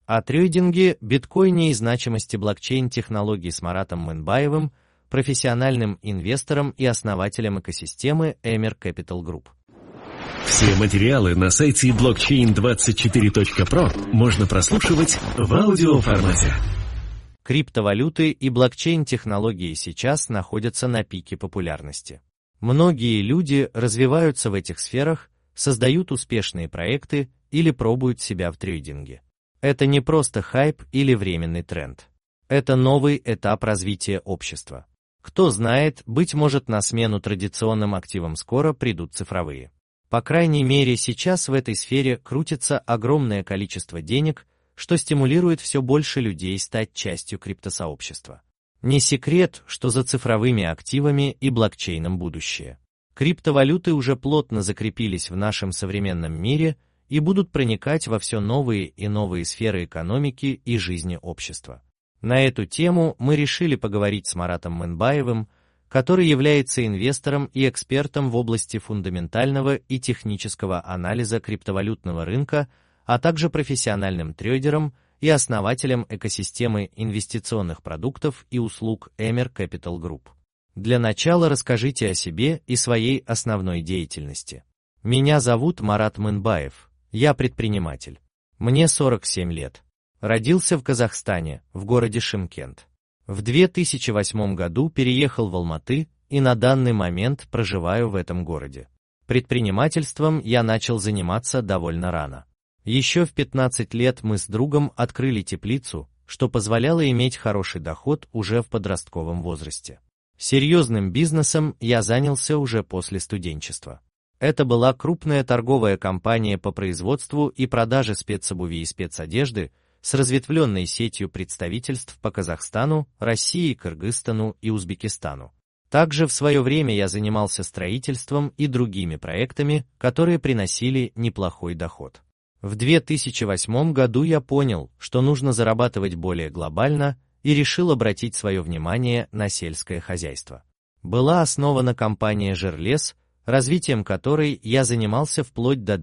О трейдинге, биткоине и значимости блокчейн-технологий с Маратом Мынбаевым, профессиональным инвестором и основателем экосистемы Emir Capital Group. Все материалы на сайте blockchain24.pro можно прослушивать в аудиоформате. Криптовалюты и блокчейн-технологии сейчас находятся на пике популярности. Многие люди развиваются в этих сферах, создают успешные проекты или пробуют себя в трейдинге. Это не просто хайп или временный тренд. Это новый этап развития общества. Кто знает, быть может, на смену традиционным активам скоро придут цифровые. По крайней мере, сейчас в этой сфере крутится огромное количество денег, что стимулирует все больше людей стать частью криптосообщества. Не секрет, что за цифровыми активами и блокчейном будущее. Криптовалюты уже плотно закрепились в нашем современном мире и будут проникать во все новые и новые сферы экономики и жизни общества. На эту тему мы решили поговорить с Маратом Мынбаевым, который является инвестором и экспертом в области фундаментального и технического анализа криптовалютного рынка, а также профессиональным трейдером и основателем экосистемы инвестиционных продуктов и услуг Emir Capital Group. Для начала расскажите о себе и своей основной деятельности. Меня зовут Марат Мынбаев, я предприниматель. Мне 47 лет. Родился в Казахстане, в городе Шымкент. В 2008 году переехал в Алматы и на данный момент проживаю в этом городе. Предпринимательством я начал заниматься довольно рано. Еще в 15 лет мы с другом открыли теплицу, что позволяло иметь хороший доход уже в подростковом возрасте. Серьезным бизнесом я занялся уже после студенчества. Это была крупная торговая компания по производству и продаже спецобуви и спецодежды, с разветвленной сетью представительств по Казахстану, России, Кыргызстану и Узбекистану. Также в свое время я занимался строительством и другими проектами, которые приносили неплохой доход. В 2008 году я понял, что нужно зарабатывать более глобально, и решил обратить свое внимание на сельское хозяйство. Была основана компания «Жерлес», развитием которой я занимался вплоть до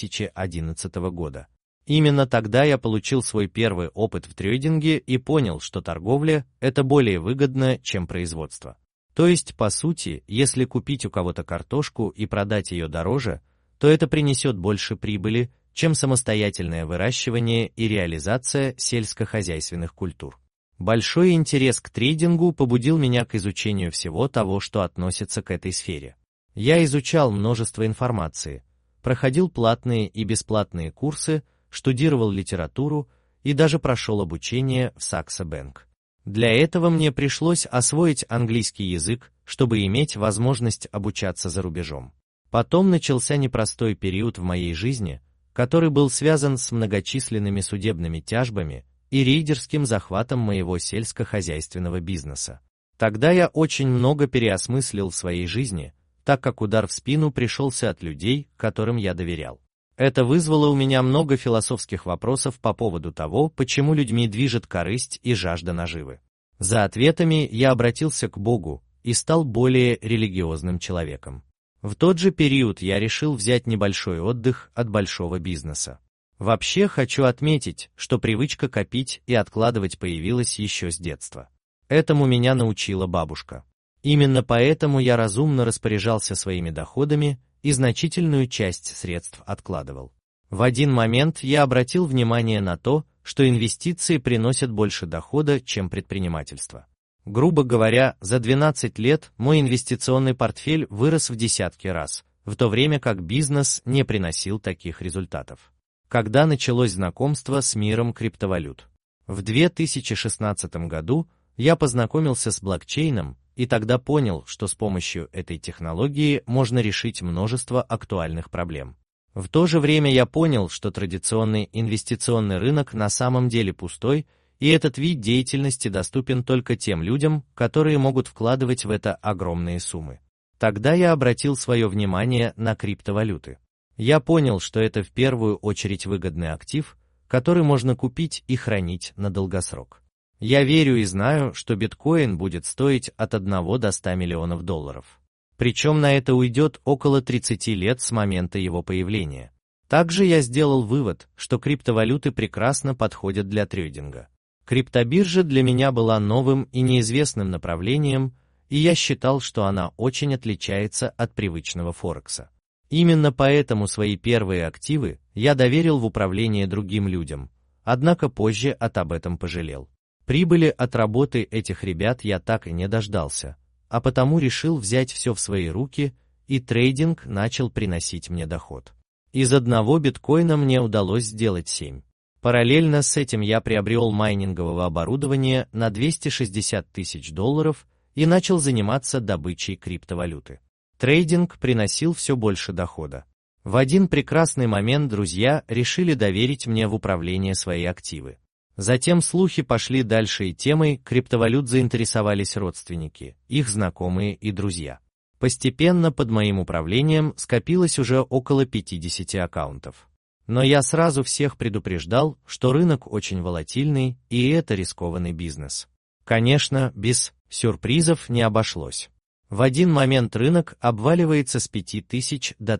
2011 года. Именно тогда я получил свой первый опыт в трейдинге и понял, что торговля – это более выгодно, чем производство. То есть, по сути, если купить у кого-то картошку и продать ее дороже, то это принесет больше прибыли, чем самостоятельное выращивание и реализация сельскохозяйственных культур. Большой интерес к трейдингу побудил меня к изучению всего того, что относится к этой сфере. Я изучал множество информации, проходил платные и бесплатные курсы, штудировал литературу и даже прошел обучение в Saxo Bank. Для этого мне пришлось освоить английский язык, чтобы иметь возможность обучаться за рубежом. Потом начался непростой период в моей жизни, который был связан с многочисленными судебными тяжбами и рейдерским захватом моего сельскохозяйственного бизнеса. Тогда я очень много переосмыслил в своей жизни, так как удар в спину пришелся от людей, которым я доверял. Это вызвало у меня много философских вопросов по поводу того, почему людьми движет корысть и жажда наживы. За ответами я обратился к Богу и стал более религиозным человеком. В тот же период я решил взять небольшой отдых от большого бизнеса. Вообще хочу отметить, что привычка копить и откладывать появилась еще с детства. Этому меня научила бабушка. Именно поэтому я разумно распоряжался своими доходами и значительную часть средств откладывал. В один момент я обратил внимание на то, что инвестиции приносят больше дохода, чем предпринимательство. Грубо говоря, за 12 лет мой инвестиционный портфель вырос в десятки раз, в то время как бизнес не приносил таких результатов. Когда началось знакомство с миром криптовалют? В 2016 году я познакомился с блокчейном, и тогда понял, что с помощью этой технологии можно решить множество актуальных проблем. В то же время я понял, что традиционный инвестиционный рынок на самом деле пустой, и этот вид деятельности доступен только тем людям, которые могут вкладывать в это огромные суммы. Тогда я обратил свое внимание на криптовалюты. Я понял, что это в первую очередь выгодный актив, который можно купить и хранить на долгосрок. Я верю и знаю, что биткоин будет стоить от 1 до 100 миллионов долларов. Причем на это уйдет около 30 лет с момента его появления. Также я сделал вывод, что криптовалюты прекрасно подходят для трейдинга. Криптобиржа для меня была новым и неизвестным направлением, и я считал, что она очень отличается от привычного Форекса. Именно поэтому свои первые активы я доверил в управление другим людям, однако позже об этом пожалел. Прибыли от работы этих ребят я так и не дождался, а потому решил взять все в свои руки, и трейдинг начал приносить мне доход. Из одного биткоина мне удалось сделать 7. Параллельно с этим я приобрел майнингового оборудования на $260 тысяч и начал заниматься добычей криптовалюты. Трейдинг приносил все больше дохода. В один прекрасный момент друзья решили доверить мне в управление свои активы. Затем слухи пошли дальше, и темой криптовалют заинтересовались родственники, их знакомые и друзья. Постепенно под моим управлением скопилось уже около 50 аккаунтов. Но я сразу всех предупреждал, что рынок очень волатильный, и это рискованный бизнес. Конечно, без сюрпризов не обошлось. В один момент рынок обваливается с 5000 до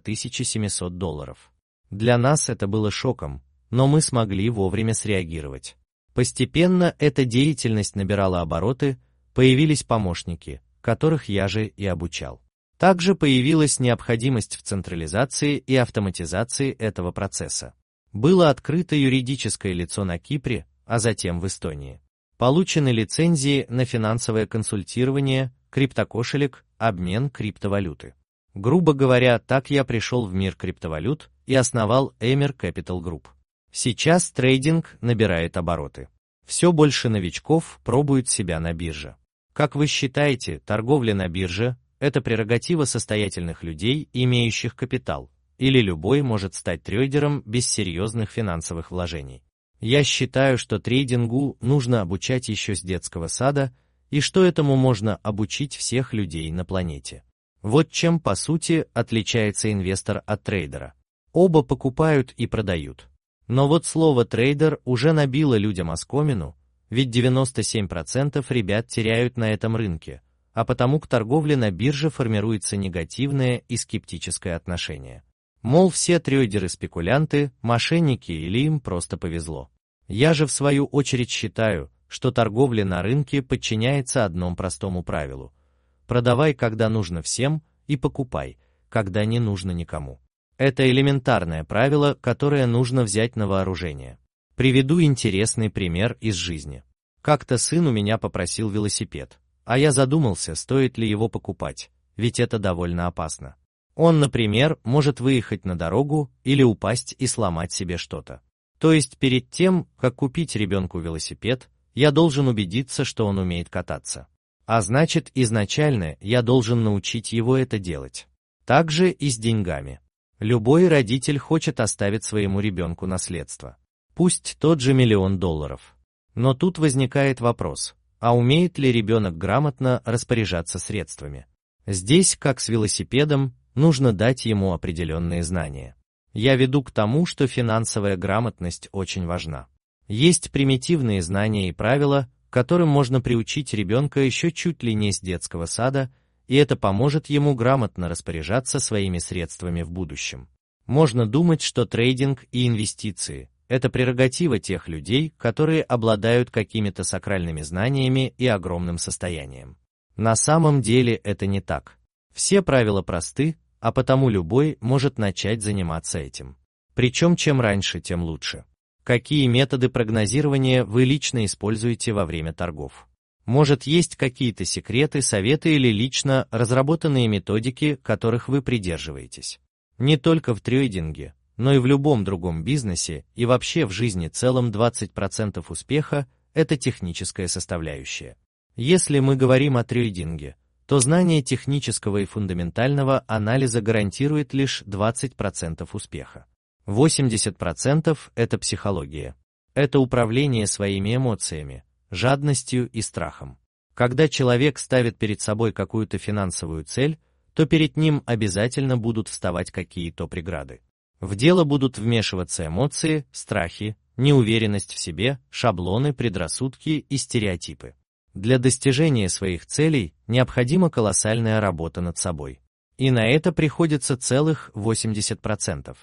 $1700. Для нас это было шоком, но мы смогли вовремя среагировать. Постепенно эта деятельность набирала обороты, появились помощники, которых я же и обучал. Также появилась необходимость в централизации и автоматизации этого процесса. Было открыто юридическое лицо на Кипре, а затем в Эстонии. Получены лицензии на финансовое консультирование, криптокошелек, обмен криптовалюты. Грубо говоря, так я пришел в мир криптовалют и основал Emir Capital Group. Сейчас трейдинг набирает обороты. Все больше новичков пробуют себя на бирже. Как вы считаете, торговля на бирже – это прерогатива состоятельных людей, имеющих капитал, или любой может стать трейдером без серьезных финансовых вложений? Я считаю, что трейдингу нужно обучать еще с детского сада, и что этому можно обучить всех людей на планете. Вот чем, по сути, отличается инвестор от трейдера. Оба покупают и продают. Но вот слово «трейдер» уже набило людям оскомину, ведь 97% ребят теряют на этом рынке, а потому к торговле на бирже формируется негативное и скептическое отношение. Мол, все трейдеры спекулянты, мошенники или им просто повезло. Я же в свою очередь считаю, что торговля на рынке подчиняется одному простому правилу: продавай, когда нужно всем, и покупай, когда не нужно никому. Это элементарное правило, которое нужно взять на вооружение. Приведу интересный пример из жизни. Как-то сын у меня попросил велосипед, а я задумался, стоит ли его покупать, ведь это довольно опасно. Он, например, может выехать на дорогу или упасть и сломать себе что-то. То есть перед тем, как купить ребенку велосипед, я должен убедиться, что он умеет кататься. А значит, изначально я должен научить его это делать. Так же и с деньгами. Любой родитель хочет оставить своему ребенку наследство. Пусть тот же $1 миллион. Но тут возникает вопрос: а умеет ли ребенок грамотно распоряжаться средствами? Здесь, как с велосипедом, нужно дать ему определенные знания. Я веду к тому, что финансовая грамотность очень важна. Есть примитивные знания и правила, которым можно приучить ребенка еще чуть ли не с детского сада, и это поможет ему грамотно распоряжаться своими средствами в будущем. Можно думать, что трейдинг и инвестиции – это прерогатива тех людей, которые обладают какими-то сакральными знаниями и огромным состоянием. На самом деле это не так. Все правила просты, а потому любой может начать заниматься этим. Причем чем раньше, тем лучше. Какие методы прогнозирования вы лично используете во время торгов? Может, есть какие-то секреты, советы или лично разработанные методики, которых вы придерживаетесь? Не только в трейдинге, но и в любом другом бизнесе и вообще в жизни целом 20% успеха – это техническая составляющая. Если мы говорим о трейдинге, то знание технического и фундаментального анализа гарантирует лишь 20% успеха. 80% – это психология. Это управление своими эмоциями, жадностью и страхом. Когда человек ставит перед собой какую-то финансовую цель, то перед ним обязательно будут вставать какие-то преграды. В дело будут вмешиваться эмоции, страхи, неуверенность в себе, шаблоны, предрассудки и стереотипы. Для достижения своих целей необходима колоссальная работа над собой. И на это приходится целых 80%.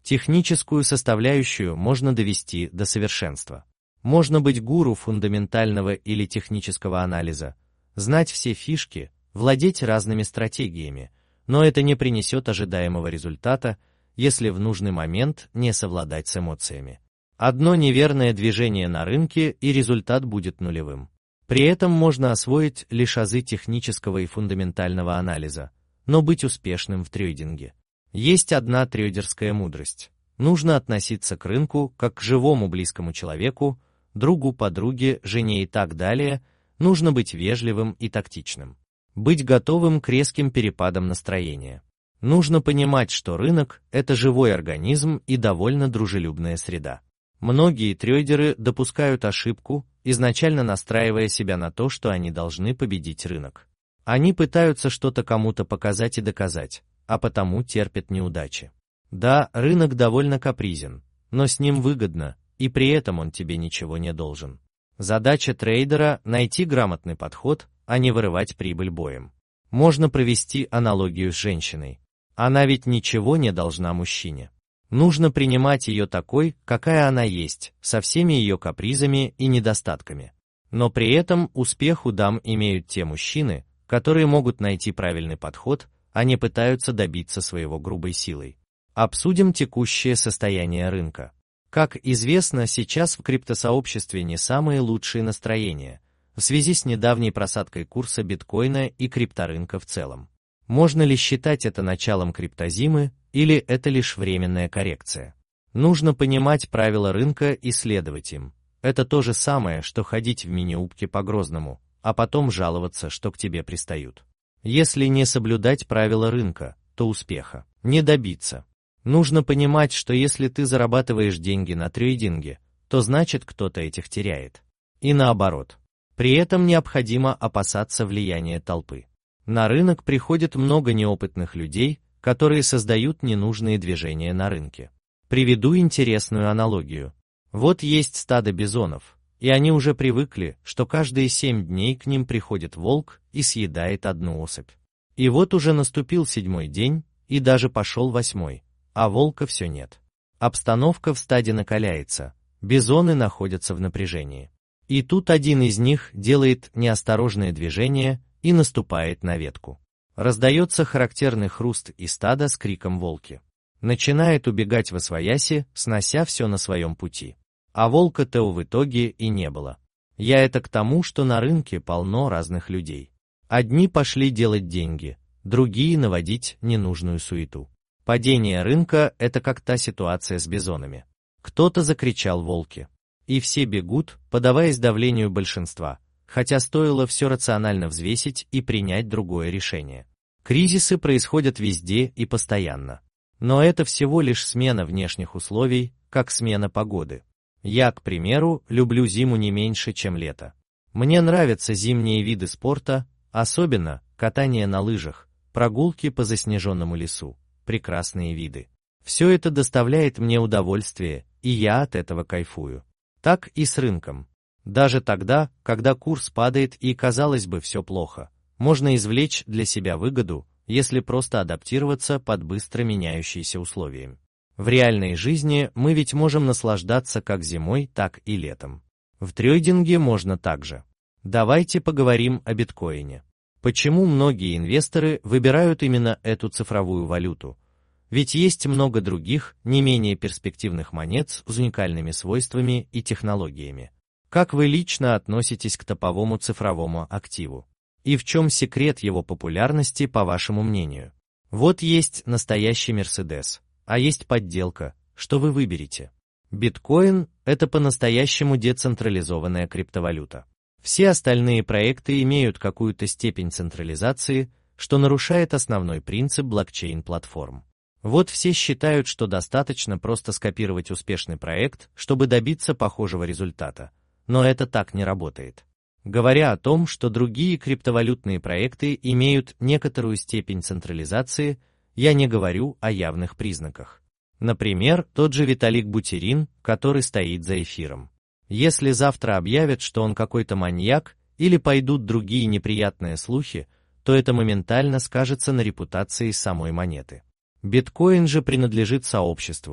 Техническую составляющую можно довести до совершенства. Можно быть гуру фундаментального или технического анализа, знать все фишки, владеть разными стратегиями, но это не принесет ожидаемого результата, если в нужный момент не совладать с эмоциями. Одно неверное движение на рынке, и результат будет нулевым. При этом можно освоить лишь азы технического и фундаментального анализа, но быть успешным в трейдинге. Есть одна трейдерская мудрость. Нужно относиться к рынку как к живому близкому человеку, другу, подруге, жене и так далее. Нужно быть вежливым и тактичным. Быть готовым к резким перепадам настроения. Нужно понимать, что рынок – это живой организм и довольно дружелюбная среда. Многие трейдеры допускают ошибку, изначально настраивая себя на то, что они должны победить рынок. Они пытаются что-то кому-то показать и доказать, а потому терпят неудачи. Да, рынок довольно капризен, но с ним выгодно, и при этом он тебе ничего не должен. Задача трейдера – найти грамотный подход, а не вырывать прибыль боем. Можно провести аналогию с женщиной. Она ведь ничего не должна мужчине. Нужно принимать ее такой, какая она есть, со всеми ее капризами и недостатками. Но при этом успех у дам имеют те мужчины, которые могут найти правильный подход, а не пытаются добиться своего грубой силой. Обсудим текущее состояние рынка. Как известно, сейчас в криптосообществе не самые лучшие настроения, в связи с недавней просадкой курса биткоина и крипторынка в целом. Можно ли считать это началом криптозимы, или это лишь временная коррекция? Нужно понимать правила рынка и следовать им. Это то же самое, что ходить в мини-юбке по Грозному, а потом жаловаться, что к тебе пристают. Если не соблюдать правила рынка, то успеха не добиться. Нужно понимать, что если ты зарабатываешь деньги на трейдинге, то значит кто-то этих теряет. И наоборот. При этом необходимо опасаться влияния толпы. На рынок приходит много неопытных людей, которые создают ненужные движения на рынке. Приведу интересную аналогию. Вот есть стадо бизонов, и они уже привыкли, что каждые 7 дней к ним приходит волк и съедает одну особь. И вот уже наступил 7-й день, и даже пошел 8-й, а волка все нет. Обстановка в стаде накаляется, бизоны находятся в напряжении. И тут один из них делает неосторожное движение и наступает на ветку. Раздается характерный хруст, и стадо с криком волки начинает убегать восвояси, снося все на своем пути. А волка-то в итоге и не было. Я это к тому, что на рынке полно разных людей. Одни пошли делать деньги, другие наводить ненужную суету. Падение рынка – это как та ситуация с бизонами. Кто-то закричал «волки», и все бегут, поддаваясь давлению большинства, хотя стоило все рационально взвесить и принять другое решение. Кризисы происходят везде и постоянно. Но это всего лишь смена внешних условий, как смена погоды. Я, к примеру, люблю зиму не меньше, чем лето. Мне нравятся зимние виды спорта, особенно катание на лыжах, прогулки по заснеженному лесу, прекрасные виды. Все это доставляет мне удовольствие, и я от этого кайфую. Так и с рынком. Даже тогда, когда курс падает и, казалось бы, все плохо, можно извлечь для себя выгоду, если просто адаптироваться под быстро меняющиеся условия. В реальной жизни мы ведь можем наслаждаться как зимой, так и летом. В трейдинге можно также. Давайте поговорим о биткоине. Почему многие инвесторы выбирают именно эту цифровую валюту? Ведь есть много других, не менее перспективных монет с уникальными свойствами и технологиями. Как вы лично относитесь к топовому цифровому активу? И в чем секрет его популярности, по вашему мнению? Вот есть настоящий Мерседес, а есть подделка, что вы выберете? Биткоин – это по-настоящему децентрализованная криптовалюта. Все остальные проекты имеют какую-то степень централизации, что нарушает основной принцип блокчейн-платформ. Вот все считают, что достаточно просто скопировать успешный проект, чтобы добиться похожего результата. Но это так не работает. Говоря о том, что другие криптовалютные проекты имеют некоторую степень централизации, я не говорю о явных признаках. Например, тот же Виталик Бутерин, который стоит за эфиром. Если завтра объявят, что он какой-то маньяк, или пойдут другие неприятные слухи, то это моментально скажется на репутации самой монеты. Биткоин же принадлежит сообществу,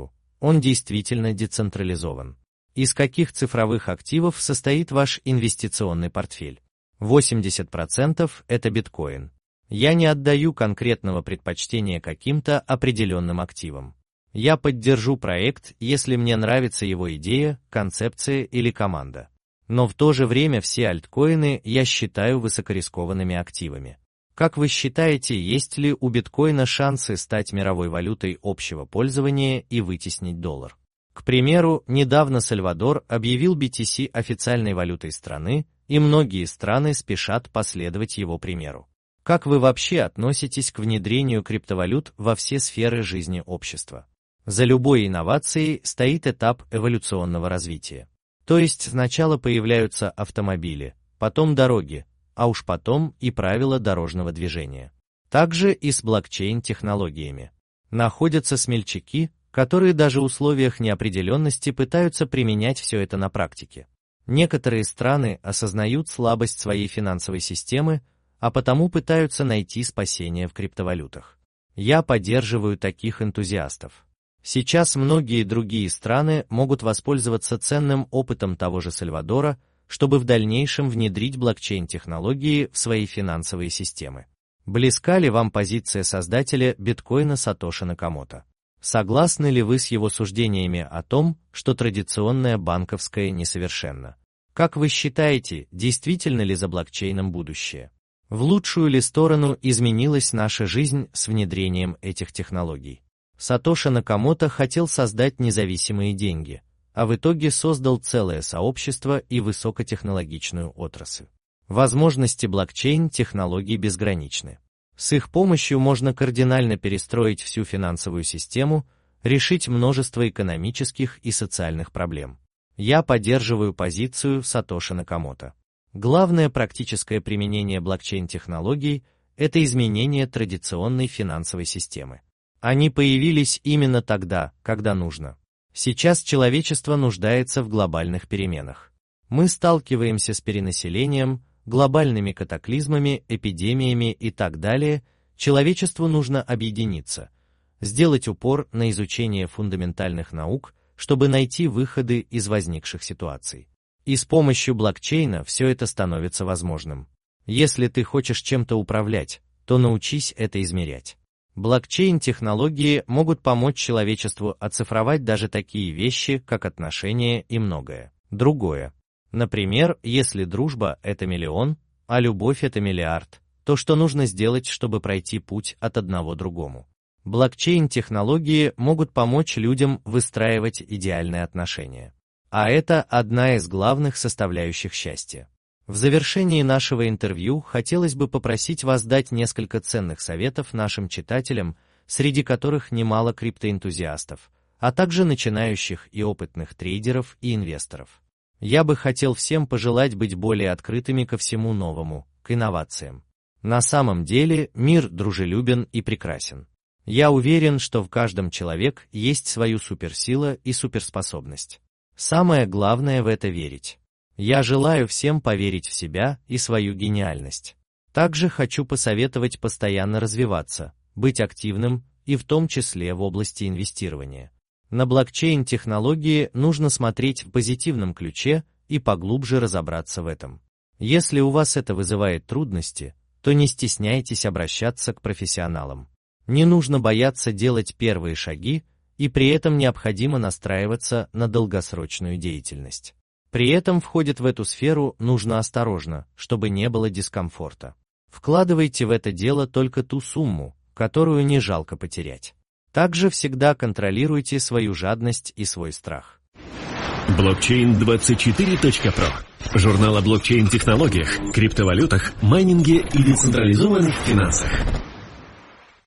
он действительно децентрализован. Из каких цифровых активов состоит ваш инвестиционный портфель? 80% – это биткоин. Я не отдаю конкретного предпочтения каким-то определенным активам. Я поддержу проект, если мне нравится его идея, концепция или команда. Но в то же время все альткоины я считаю высокорискованными активами. Как вы считаете, есть ли у биткоина шансы стать мировой валютой общего пользования и вытеснить доллар? К примеру, недавно Сальвадор объявил BTC официальной валютой страны, и многие страны спешат последовать его примеру. Как вы вообще относитесь к внедрению криптовалют во все сферы жизни общества? За любой инновацией стоит этап эволюционного развития. То есть сначала появляются автомобили, потом дороги, а уж потом и правила дорожного движения. Также и с блокчейн-технологиями. Находятся смельчаки, которые даже в условиях неопределенности пытаются применять все это на практике. Некоторые страны осознают слабость своей финансовой системы, а потому пытаются найти спасение в криптовалютах. Я поддерживаю таких энтузиастов. Сейчас многие другие страны могут воспользоваться ценным опытом того же Сальвадора, чтобы в дальнейшем внедрить блокчейн-технологии в свои финансовые системы. Близка ли вам позиция создателя биткоина Сатоши Накамото? Согласны ли вы с его суждениями о том, что традиционное банковское несовершенно? Как вы считаете, действительно ли за блокчейном будущее? В лучшую ли сторону изменилась наша жизнь с внедрением этих технологий? Сатоши Накамото хотел создать независимые деньги, а в итоге создал целое сообщество и высокотехнологичную отрасль. Возможности блокчейн-технологий безграничны. С их помощью можно кардинально перестроить всю финансовую систему, решить множество экономических и социальных проблем. Я поддерживаю позицию Сатоши Накамото. Главное практическое применение блокчейн-технологий – это изменение традиционной финансовой системы. Они появились именно тогда, когда нужно. Сейчас человечество нуждается в глобальных переменах. Мы сталкиваемся с перенаселением, глобальными катаклизмами, эпидемиями и так далее. Человечеству нужно объединиться, сделать упор на изучение фундаментальных наук, чтобы найти выходы из возникших ситуаций. И с помощью блокчейна все это становится возможным. Если ты хочешь чем-то управлять, то научись это измерять. Блокчейн-технологии могут помочь человечеству оцифровать даже такие вещи, как отношения и многое другое. Например, если дружба – это миллион, а любовь – это миллиард, то что нужно сделать, чтобы пройти путь от одного к другому? Блокчейн-технологии могут помочь людям выстраивать идеальные отношения. А это одна из главных составляющих счастья. В завершении нашего интервью хотелось бы попросить вас дать несколько ценных советов нашим читателям, среди которых немало криптоэнтузиастов, а также начинающих и опытных трейдеров и инвесторов. Я бы хотел всем пожелать быть более открытыми ко всему новому, к инновациям. На самом деле мир дружелюбен и прекрасен. Я уверен, что в каждом человеке есть свою суперсила и суперспособность. Самое главное в это верить. Я желаю всем поверить в себя и свою гениальность. Также хочу посоветовать постоянно развиваться, быть активным, и в том числе в области инвестирования. На блокчейн-технологии нужно смотреть в позитивном ключе и поглубже разобраться в этом. Если у вас это вызывает трудности, то не стесняйтесь обращаться к профессионалам. Не нужно бояться делать первые шаги, и при этом необходимо настраиваться на долгосрочную деятельность. При этом входит в эту сферу нужно осторожно, чтобы не было дискомфорта. Вкладывайте в это дело только ту сумму, которую не жалко потерять. Также всегда контролируйте свою жадность и свой страх. Blockchain24.pro. Журнал о блокчейн-технологиях, криптовалютах, майнинге и децентрализованных финансах.